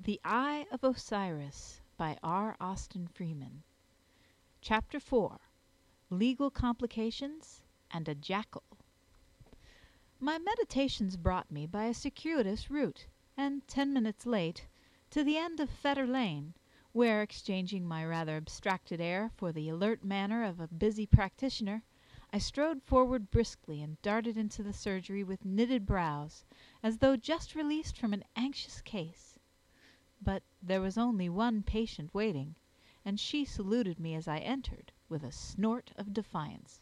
The Eye of Osiris by R. Austin Freeman. Chapter 4. Legal Complications and a Jackal. My meditations brought me by a circuitous route, and 10 minutes late, to the end of Fetter Lane, where, exchanging my rather abstracted air for the alert manner of a busy practitioner, I strode forward briskly and darted into the surgery with knitted brows, as though just released from an anxious case. But there was only one patient waiting, and she saluted me as I entered with a snort of defiance.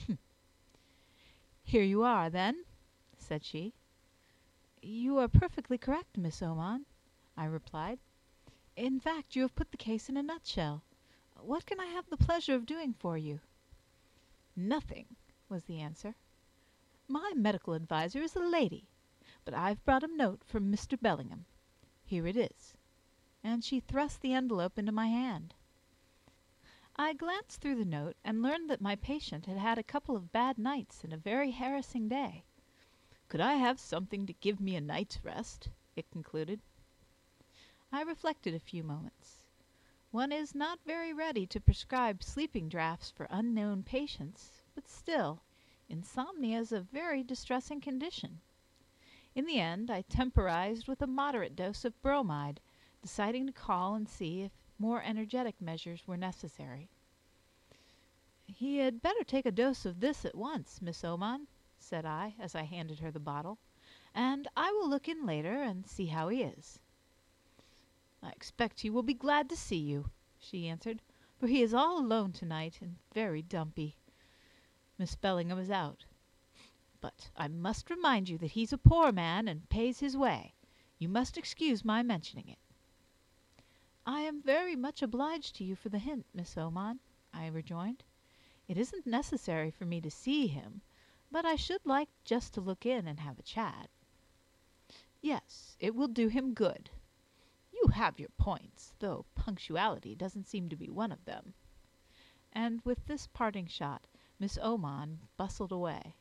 "Here you are, then," said she. "You are perfectly correct, Miss Oman," I replied. "In fact, you have put the case in a nutshell. What can I have the pleasure of doing for you?" "Nothing," was the answer. "My medical adviser is a lady, but I've brought a note from Mr. Bellingham. Here it is," and she thrust the envelope into my hand. I glanced through the note and learned that my patient had had a couple of bad nights and a very harassing day. "Could I have something to give me a night's rest?" it concluded. I reflected a few moments. One is not very ready to prescribe sleeping draughts for unknown patients, but still, insomnia is a very distressing condition. In the end, I temporized with a moderate dose of bromide, deciding to call and see if more energetic measures were necessary. "He had better take a dose of this at once, Miss Oman," said I, as I handed her the bottle, "and I will look in later and see how he is." "I expect he will be glad to see you," she answered, "for he is all alone tonight and very dumpy. Miss Bellingham is out. But I must remind you that he's a poor man and pays his way. You must excuse my mentioning it." "I am very much obliged to you for the hint, Miss Oman," I rejoined. "It isn't necessary for me to see him, but I should like just to look in and have a chat." "Yes, it will do him good. You have your points, though punctuality doesn't seem to be one of them." And with this parting shot, Miss Oman bustled away.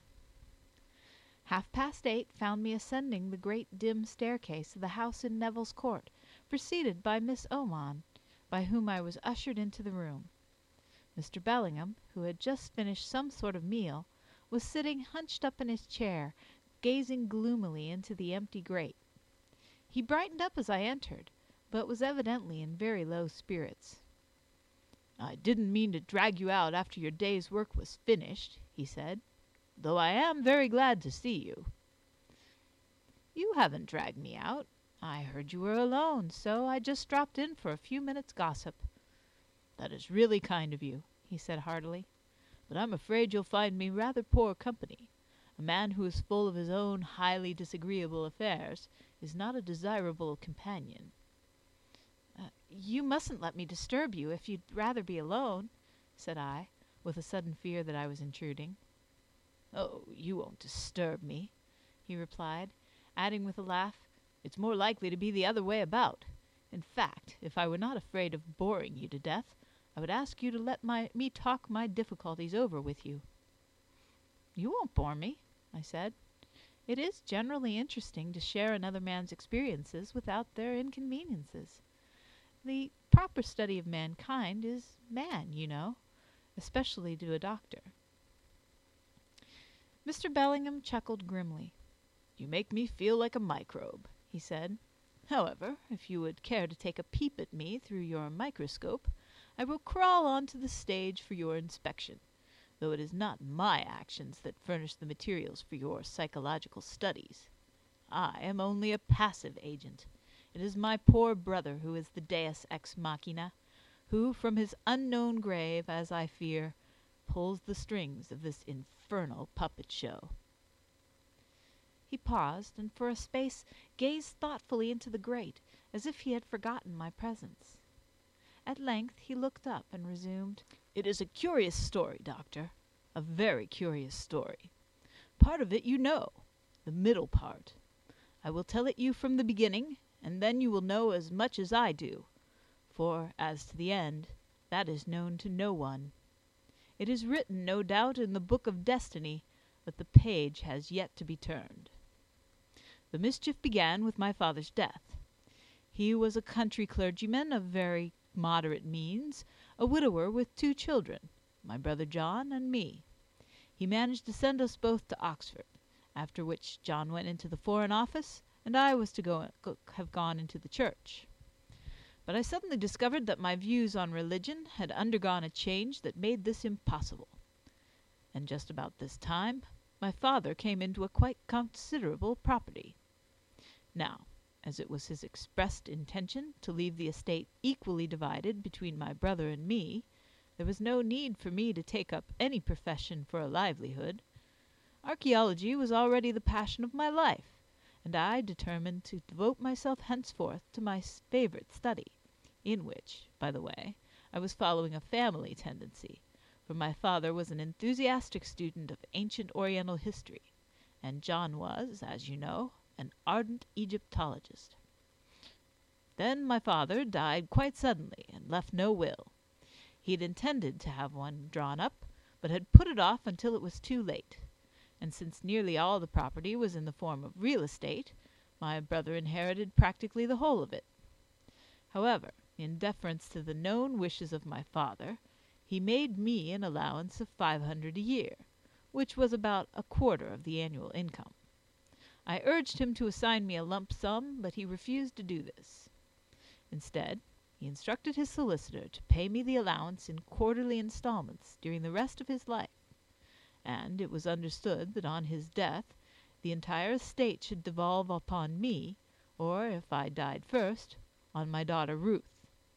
8:30 found me ascending the great dim staircase of the house in Neville's Court, preceded by Miss Oman, by whom I was ushered into the room. Mr. Bellingham, who had just finished some sort of meal, was sitting hunched up in his chair, gazing gloomily into the empty grate. He brightened up as I entered, but was evidently in very low spirits. "I didn't mean to drag you out after your day's work was finished," he said, "though I am very glad to see you." "You haven't dragged me out. I heard you were alone, so I just dropped in for a few minutes' gossip." "That is really kind of you," he said heartily, "but I'm afraid you'll find me rather poor company. A man who is full of his own highly disagreeable affairs is not a desirable companion." "You mustn't let me disturb you if you'd rather be alone," said I, with a sudden fear that I was intruding. "Oh, you won't disturb me," he replied, adding with a laugh, "It's more likely to be the other way about. In fact, if I were not afraid of boring you to death, I would ask you to let me talk my difficulties over with you." "You won't bore me," I said. "It is generally interesting to share another man's experiences without their inconveniences. The proper study of mankind is man, you know, especially to a doctor." Mr. Bellingham chuckled grimly. "You make me feel like a microbe," he said. "However, if you would care to take a peep at me through your microscope, I will crawl onto the stage for your inspection, though it is not my actions that furnish the materials for your psychological studies. I am only a passive agent. It is my poor brother who is the deus ex machina, who from his unknown grave, as I fear, pulls the strings of this infernal puppet show." He paused, and for a space gazed thoughtfully into the grate, as if he had forgotten my presence. At length he looked up and resumed, "It is a curious story, Doctor, a very curious story. Part of it you know, the middle part. I will tell it you from the beginning, and then you will know as much as I do, for as to the end, that is known to no one. It is written, no doubt, in the book of destiny, but the page has yet to be turned. The mischief began with my father's death. He was a country clergyman of very moderate means, a widower with 2 children, my brother John and me. He managed to send us both to Oxford, after which John went into the Foreign Office, and I was to have gone into the Church. But I suddenly discovered that my views on religion had undergone a change that made this impossible. And just about this time, my father came into a quite considerable property. Now, as it was his expressed intention to leave the estate equally divided between my brother and me, there was no need for me to take up any profession for a livelihood. Archaeology was already the passion of my life, and I determined to devote myself henceforth to my favorite study, in which, by the way, I was following a family tendency, for my father was an enthusiastic student of ancient Oriental history, and John was, as you know, an ardent Egyptologist. Then my father died quite suddenly and left no will. He had intended to have one drawn up, but had put it off until it was too late, and since nearly all the property was in the form of real estate, my brother inherited practically the whole of it. However, in deference to the known wishes of my father, he made me an allowance of $500 a year, which was about a quarter of the annual income. I urged him to assign me a lump sum, but he refused to do this. Instead, he instructed his solicitor to pay me the allowance in quarterly installments during the rest of his life, and it was understood that on his death the entire estate should devolve upon me, or, if I died first, on my daughter Ruth.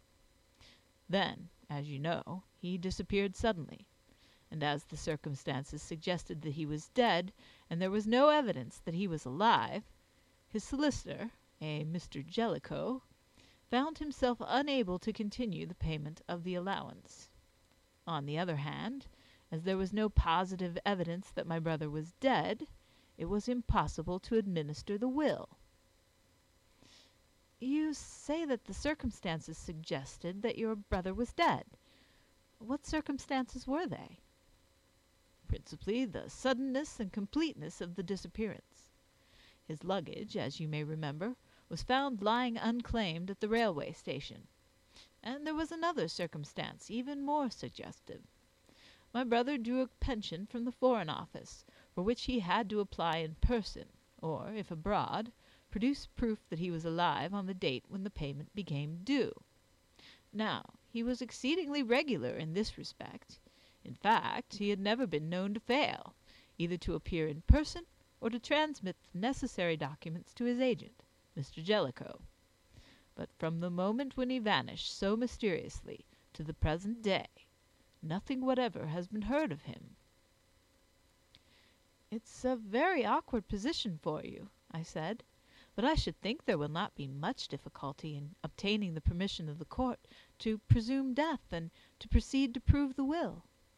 Then, as you know, he disappeared suddenly, and as the circumstances suggested that he was dead, and there was no evidence that he was alive, his solicitor, a Mr. Jellicoe, found himself unable to continue the payment of the allowance. On the other hand, as there was no positive evidence that my brother was dead, it was impossible to administer the will. You say that the circumstances suggested that your brother was dead. What circumstances were they? Principally the suddenness and completeness of the disappearance. His luggage, as you may remember, was found lying unclaimed at the railway station. And there was another circumstance even more suggestive. My brother drew a pension from the Foreign Office, for which he had to apply in person, or, if abroad, produce proof that he was alive on the date when the payment became due. Now, he was exceedingly regular in this respect. In fact, he had never been known to fail, either to appear in person or to transmit the necessary documents to his agent, Mr. Jellicoe. But from the moment when he vanished so mysteriously to the present day, nothing whatever has been heard of him. "It's a very awkward position for you," I said, "but I should think there will not be much difficulty in obtaining the permission of the court to presume death and to proceed to prove the will."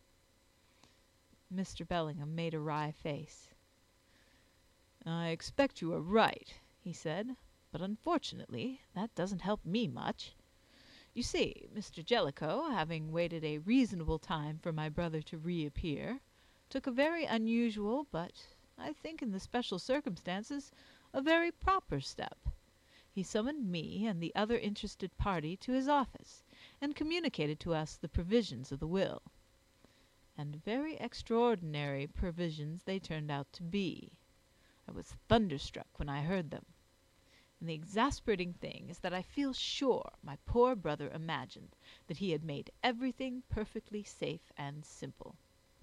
Mr. Bellingham made a wry face. "I expect you are right," he said, "but unfortunately that doesn't help me much. You see, Mr. Jellicoe, having waited a reasonable time for my brother to reappear, took a very unusual, but, I think in the special circumstances, a very proper step. He summoned me and the other interested party to his office, and communicated to us the provisions of the will. And very extraordinary provisions they turned out to be. I was thunderstruck when I heard them. And the exasperating thing is that I feel sure my poor brother imagined that he had made everything perfectly safe and simple."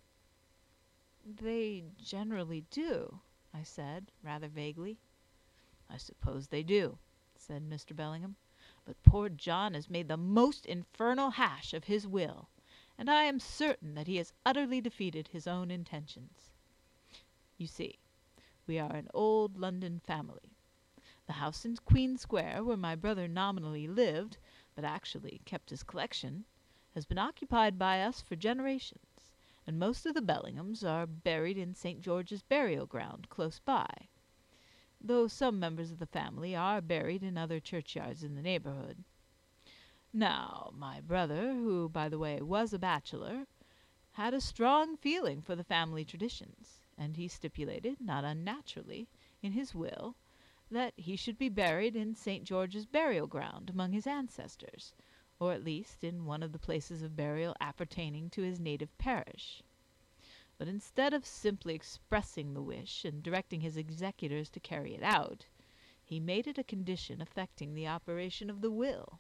"They generally do," I said, rather vaguely. "I suppose they do," said Mr. Bellingham, "but poor John has made the most infernal hash of his will, and I am certain that he has utterly defeated his own intentions. You see, we are an old London family. The house in Queen Square, where my brother nominally lived, but actually kept his collection, has been occupied by us for generations, and most of the Bellinghams are buried in St. George's burial ground close by, though some members of the family are buried in other churchyards in the neighborhood. Now, my brother, who, by the way, was a bachelor, had a strong feeling for the family traditions, and he stipulated, not unnaturally, in his will, that he should be buried in St. George's burial ground among his ancestors, or at least in one of the places of burial appertaining to his native parish. But instead of simply expressing the wish and directing his executors to carry it out, he made it a condition affecting the operation of the will.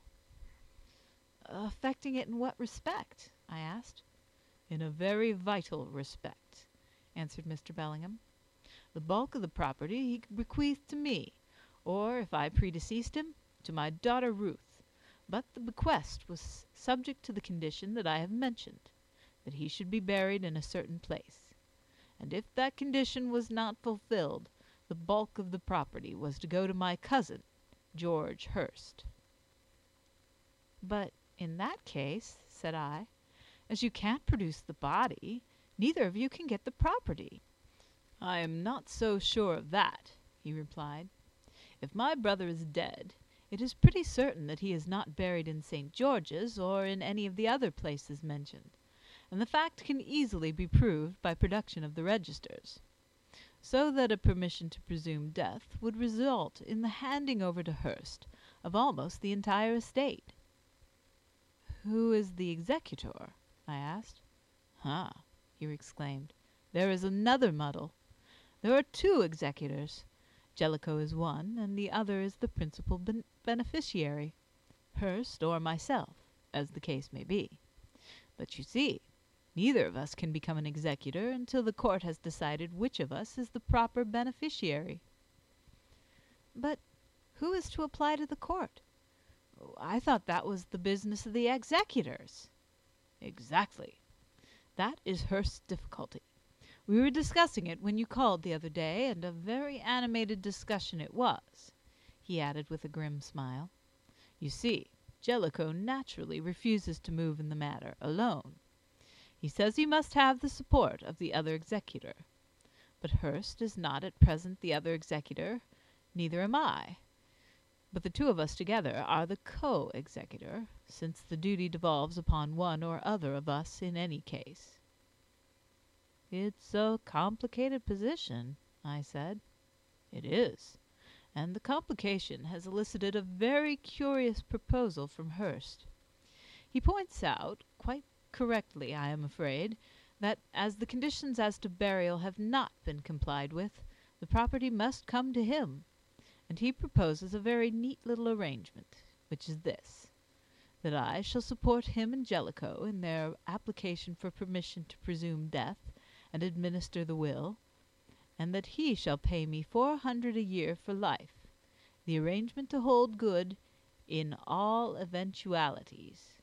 "Affecting it in what respect?" I asked. "In a very vital respect," answered Mr. Bellingham. "The bulk of the property he bequeathed to me, or, if I predeceased him, to my daughter Ruth, but the bequest was subject to the condition that I have mentioned, that he should be buried in a certain place, and if that condition was not fulfilled, the bulk of the property was to go to my cousin, George Hurst." "But in that case," said I, "as you can't produce the body, neither of you can get the property." "I am not so sure of that," he replied. "If my brother is dead, it is pretty certain that he is not buried in St. George's or in any of the other places mentioned, and the fact can easily be proved by production of the registers, so that a permission to presume death would result in the handing over to Hurst of almost the entire estate." "Who is the executor?" I asked. "Ah!" he exclaimed, "there is another muddle. There are two executors. Jellicoe is one, and the other is the principal beneficiary, Hurst or myself, as the case may be. But you see, neither of us can become an executor until the court has decided which of us is the proper beneficiary." "But who is to apply to the court? I thought that was the business of the executors." "Exactly. That is Hurst's difficulty. We were discussing it when you called the other day, and a very animated discussion it was," he added with a grim smile. "You see, Jellicoe naturally refuses to move in the matter alone. He says he must have the support of the other executor. But Hurst is not at present the other executor, neither am I. But the two of us together are the co-executor, since the duty devolves upon one or other of us in any case." "It's a complicated position," I said. "It is, and the complication has elicited a very curious proposal from Hurst. He points out, quite correctly I am afraid, that as the conditions as to burial have not been complied with, the property must come to him, and he proposes a very neat little arrangement, which is this: that I shall support him and Jellicoe in their application for permission to presume death and administer the will, and that he shall pay me $400 a year for life, the arrangement to hold good in all eventualities."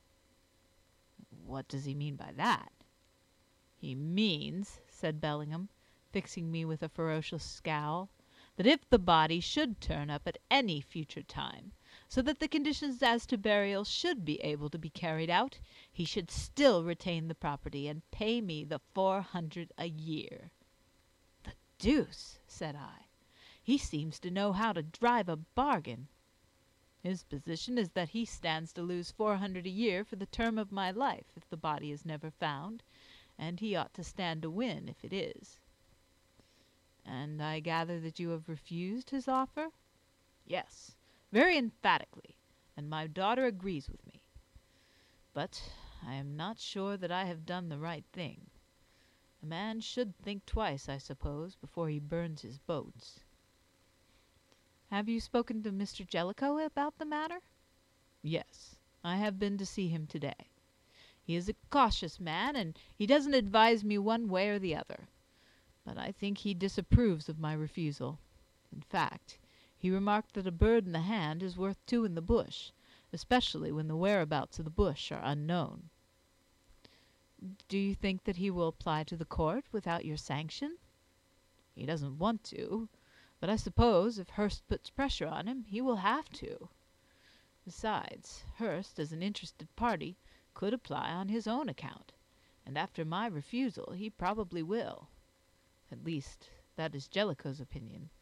"What does he mean by that?" "He means," said Bellingham, fixing me with a ferocious scowl, "that if the body should turn up at any future time, so that the conditions as to burial should be able to be carried out, he should still retain the property and pay me the $400 a year." "The deuce!" said I. "He seems to know how to drive a bargain." "His position is that he stands to lose $400 a year for the term of my life if the body is never found, and he ought to stand to win if it is." "And I gather that you have refused his offer?" "Yes, very emphatically, and my daughter agrees with me. But I am not sure that I have done the right thing. A man should think twice, I suppose, before he burns his boats." "Have you spoken to Mr. Jellicoe about the matter?" "Yes, I have been to see him today. He is a cautious man, and he doesn't advise me one way or the other. But I think he disapproves of my refusal. In fact, he remarked that a bird in the hand is worth two in the bush, especially when the whereabouts of the bush are unknown." "Do you think that he will apply to the court without your sanction?" "He doesn't want to, but I suppose if Hurst puts pressure on him, he will have to. Besides, Hurst, as an interested party, could apply on his own account, and after my refusal he probably will. At least, that is Jellicoe's opinion."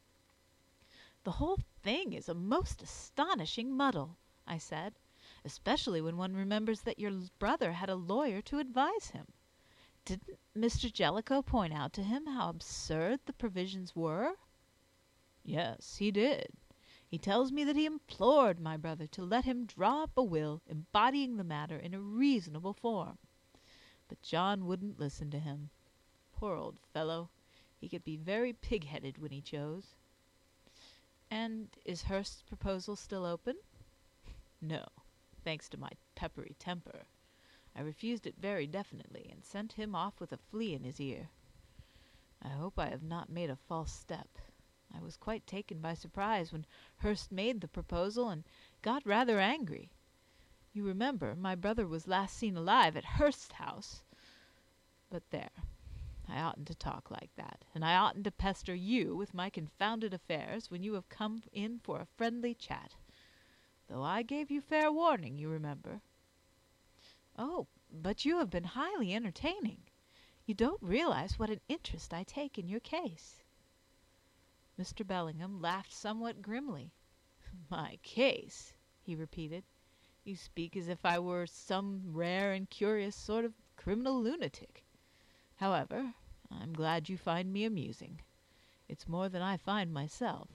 "The whole thing is a most astonishing muddle," I said, "especially when one remembers that your brother had a lawyer to advise him. Didn't Mr. Jellicoe point out to him how absurd the provisions were?" Yes, he did. He tells me that he implored my brother to let him draw up a will embodying the matter in a reasonable form. But John wouldn't listen to him. Poor old fellow, he could be very pig-headed when he chose. And is Hurst's proposal still open? No, thanks to my peppery temper. I refused it very definitely, and sent him off with a flea in his ear. I hope I have not made a false step. I was quite taken by surprise when Hurst made the proposal, and got rather angry. You remember, my brother was last seen alive at Hurst's house. But there, I oughtn't to talk like that, and I oughtn't to pester you with my confounded affairs when you have come in for a friendly chat. Though I gave you fair warning, you remember. Oh, but you have been highly entertaining. You don't realize what an interest I take in your case. Mr. Bellingham laughed somewhat grimly. My case, he repeated. You speak as if I were some rare and curious sort of criminal lunatic. However, I'm glad you find me amusing. It's more than I find myself.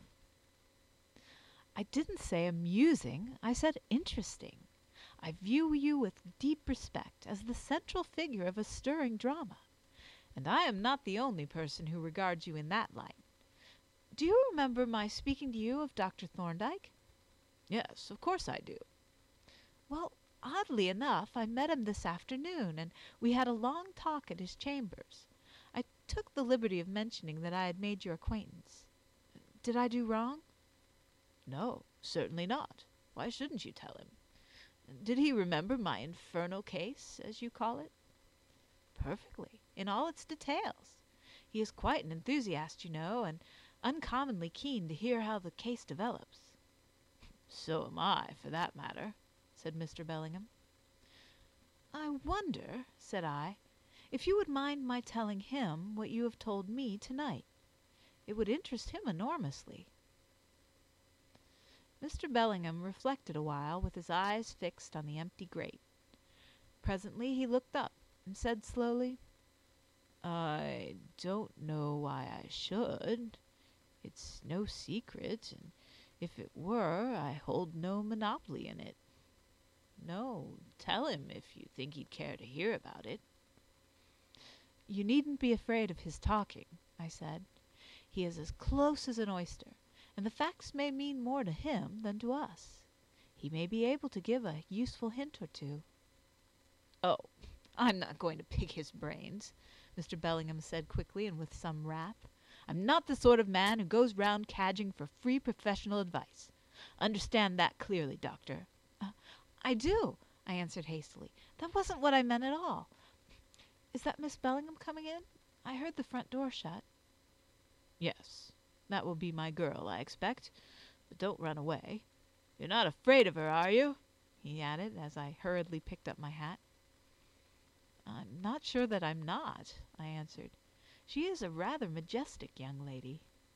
I didn't say amusing, I said interesting. I view you with deep respect as the central figure of a stirring drama, and I am not the only person who regards you in that light. Do you remember my speaking to you of Dr. Thorndyke? Yes, of course I do. Well, oddly enough, I met him this afternoon, and we had a long talk at his chambers. I took the liberty of mentioning that I had made your acquaintance. Did I do wrong? No, certainly not. Why shouldn't you tell him? Did he remember my infernal case, as you call it? Perfectly, in all its details. He is quite an enthusiast, you know, and uncommonly keen to hear how the case develops. So am I, for that matter, said Mr. Bellingham. I wonder, said I, if you would mind my telling him what you have told me tonight. It would interest him enormously. Mr. Bellingham reflected a while with his eyes fixed on the empty grate. Presently he looked up and said slowly, I don't know why I should. It's no secret, and if it were, I hold no monopoly in it. No, tell him if you think he'd care to hear about it. You needn't be afraid of his talking, I said. He is as close as an oyster, and the facts may mean more to him than to us. He may be able to give a useful hint or two. Oh, I'm not going to pick his brains, Mr. Bellingham said quickly and with some wrath. I'm not the sort of man who goes round cadging for free professional advice. Understand that clearly, Doctor. I do, I answered hastily. That wasn't what I meant at all. Is that Miss Bellingham coming in? I heard the front door shut. Yes, that will be my girl, I expect. But don't run away. You're not afraid of her, are you? He added, as I hurriedly picked up my hat. I'm not sure that I'm not, I answered. She is a rather majestic young lady.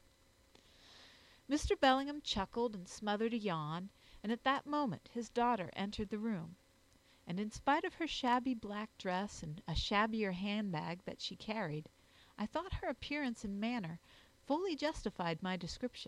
Mr. Bellingham chuckled and smothered a yawn, and at that moment his daughter entered the room, and in spite of her shabby black dress and a shabbier handbag that she carried, I thought her appearance and manner fully justified my description.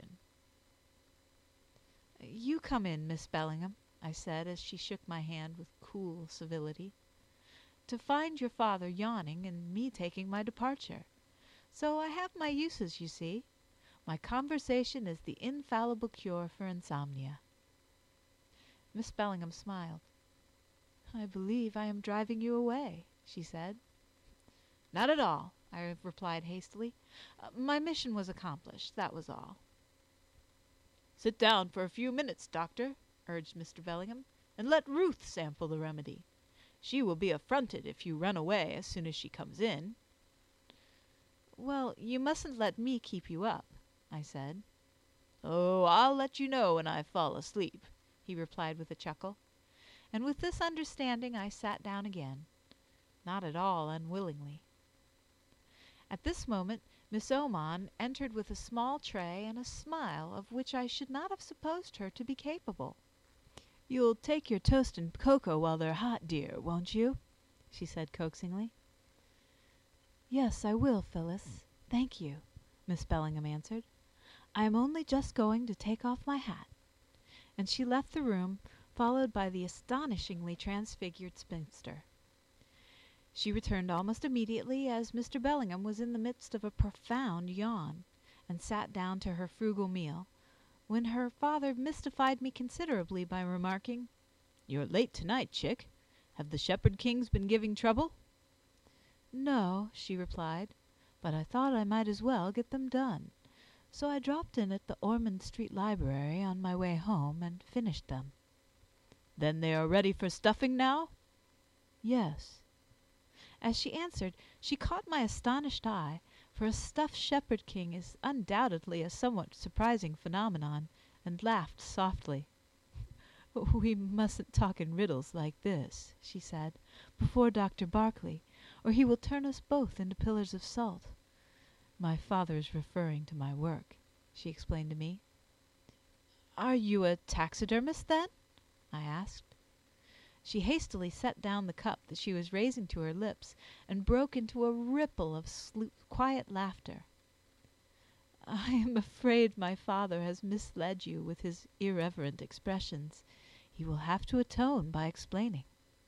You come in, Miss Bellingham, I said as she shook my hand with cool civility, to find your father yawning and me taking my departure. So I have my uses, you see. My conversation is the infallible cure for insomnia. Miss Bellingham smiled. I believe I am driving you away, she said. Not at all, I replied hastily. My mission was accomplished, that was all. Sit down for a few minutes, Doctor, urged Mr. Bellingham, and let Ruth sample the remedy. She will be affronted if you run away as soon as she comes in. Well, you mustn't let me keep you up, I said. Oh, I'll let you know when I fall asleep, he replied with a chuckle. And with this understanding I sat down again, not at all unwillingly. At this moment Miss Oman entered with a small tray and a smile of which I should not have supposed her to be capable. "You'll take your toast and cocoa while they're hot, dear, won't you?" she said coaxingly. "Yes, I will, Phyllis. Thank you," Miss Bellingham answered. I am only just going to take off my hat." And she left the room, followed by the astonishingly transfigured spinster. She returned almost immediately, as Mr. Bellingham was in the midst of a profound yawn, and sat down to her frugal meal, when her father mystified me considerably by remarking, "You're late tonight, Chick. Have the Shepherd Kings been giving trouble?" "No," she replied, "but I thought I might as well get them done, so I dropped in at the Ormond Street Library on my way home and finished them." "Then they are ready for stuffing now?" "Yes." As she answered, she caught my astonished eye, for a stuffed Shepherd King is undoubtedly a somewhat surprising phenomenon, and laughed softly. "We mustn't talk in riddles like this," she said, "before Dr. Barclay, or he will turn us both into pillars of salt. My father is referring to my work," she explained to me. "Are you a taxidermist, then?" I asked. She hastily set down the cup that she was raising to her lips, and broke into a ripple of quiet laughter. "I am afraid my father has misled you with his irreverent expressions. He will have to atone by explaining."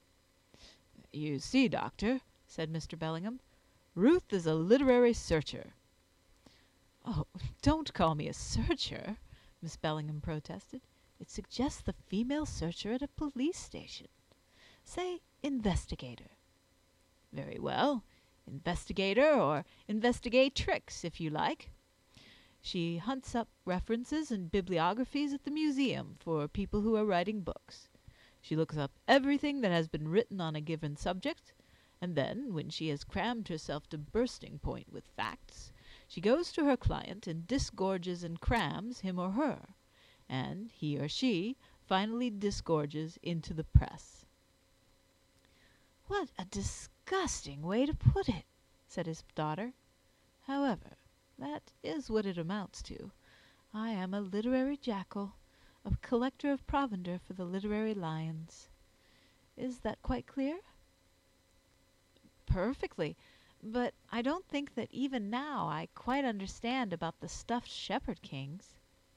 "You see, Doctor," said Mr. Bellingham, "Ruth is a literary searcher." "Oh, don't call me a searcher," Miss Bellingham protested. "It suggests the female searcher at a police station. Say investigator." "Very well, investigator or investigatrix, if you like. She hunts up references and bibliographies at the museum for people who are writing books. She looks up everything that has been written on a given subject, and then, when she has crammed herself to bursting point with facts, she goes to her client and disgorges and crams him or her, and he or she finally disgorges into the press." "What a disgusting way to put it!" said his daughter. "However, that is what it amounts to. I am a literary jackal, a collector of provender for the literary lions. Is that quite clear?" "Perfectly. But I don't think that even now I quite understand about the stuffed Shepherd Kings."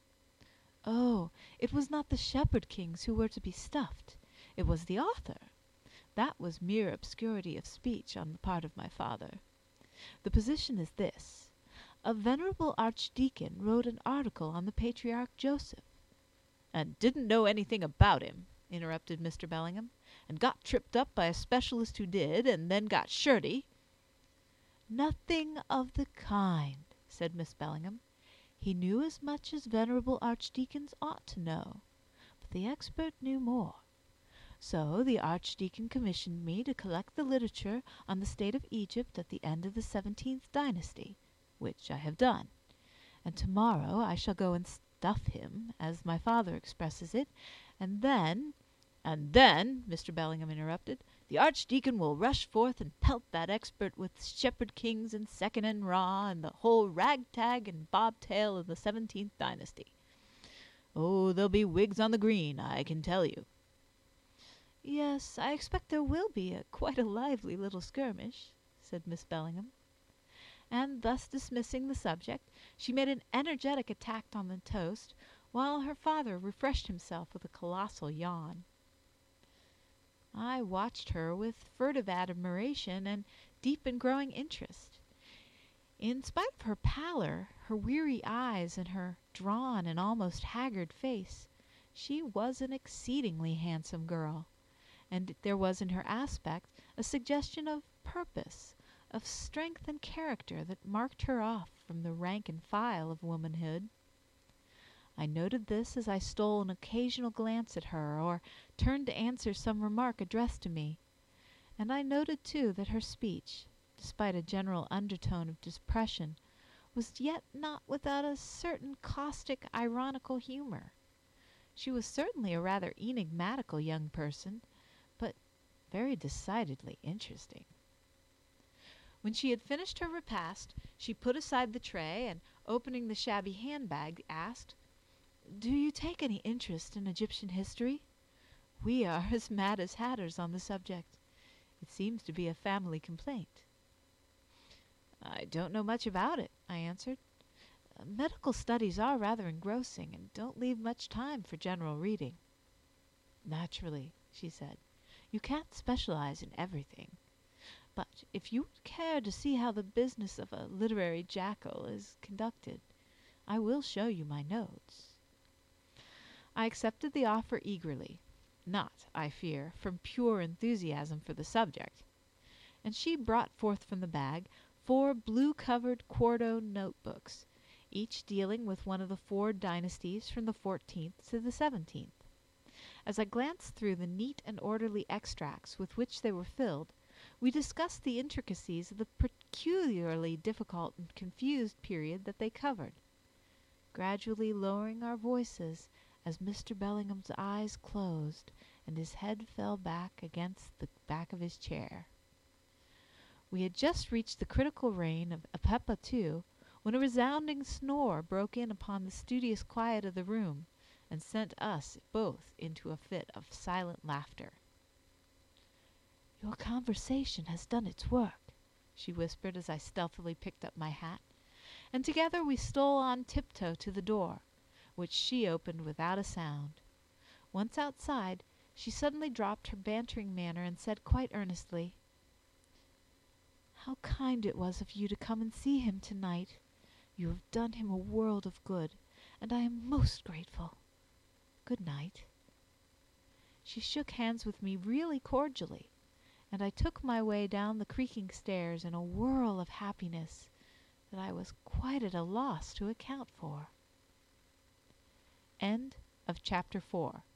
"Oh, it was not the Shepherd Kings who were to be stuffed. It was the author. That was mere obscurity of speech on the part of my father. The position is this. A venerable archdeacon wrote an article on the patriarch Joseph—" "And didn't know anything about him," interrupted Mr. Bellingham, "and got tripped up by a specialist who did, and then got shirty—" "Nothing of the kind," said Miss Bellingham. "He knew as much as venerable archdeacons ought to know, but the expert knew more. So the archdeacon commissioned me to collect the literature on the state of Egypt at the end of the 17th dynasty, which I have done, and tomorrow I shall go and stuff him, as my father expresses it, and then—" "And then," Mr. Bellingham interrupted, "the archdeacon will rush forth and pelt that expert with Shepherd Kings and Sekhen Ra and the whole ragtag and bobtail of the 17th dynasty. Oh, there'll be wigs on the green, I can tell you." "Yes, I expect there will be quite a lively little skirmish," said Miss Bellingham. And thus dismissing the subject, she made an energetic attack on the toast, while her father refreshed himself with a colossal yawn. I watched her with furtive admiration and deep and growing interest. In spite of her pallor, her weary eyes, and her drawn and almost haggard face, she was an exceedingly handsome girl, and there was in her aspect a suggestion of purpose, of strength and character that marked her off from the rank and file of womanhood. I noted this as I stole an occasional glance at her, or turned to answer some remark addressed to me, and I noted too that her speech, despite a general undertone of depression, was yet not without a certain caustic, ironical humor. She was certainly a rather enigmatical young person, but very decidedly interesting. When she had finished her repast, she put aside the tray, and opening the shabby handbag, asked, "Do you take any interest in Egyptian history? We are as mad as hatters on the subject. It seems to be a family complaint." "I don't know much about it," I answered. Medical studies are rather engrossing and don't leave much time for general reading." "Naturally," she said. "You can't specialize in everything. But if you would care to see how the business of a literary jackal is conducted, I will show you my notes." I accepted the offer eagerly, not, I fear, from pure enthusiasm for the subject, and she brought forth from the bag 4 blue-covered quarto notebooks, each dealing with one of the 4 dynasties from the 14th to the 17th. As I glanced through the neat and orderly extracts with which they were filled, we discussed the intricacies of the peculiarly difficult and confused period that they covered, gradually lowering our voices as Mr. Bellingham's eyes closed and his head fell back against the back of his chair. We had just reached the critical reign of Apepa II when a resounding snore broke in upon the studious quiet of the room and sent us both into a fit of silent laughter. "Your conversation has done its work," she whispered as I stealthily picked up my hat, and together we stole on tiptoe to the door, which she opened without a sound. Once outside, she suddenly dropped her bantering manner and said quite earnestly, "How kind it was of you to come and see him tonight. You have done him a world of good, and I am most grateful. Good night." She shook hands with me really cordially, and I took my way down the creaking stairs in a whirl of happiness that I was quite at a loss to account for. End of chapter 4.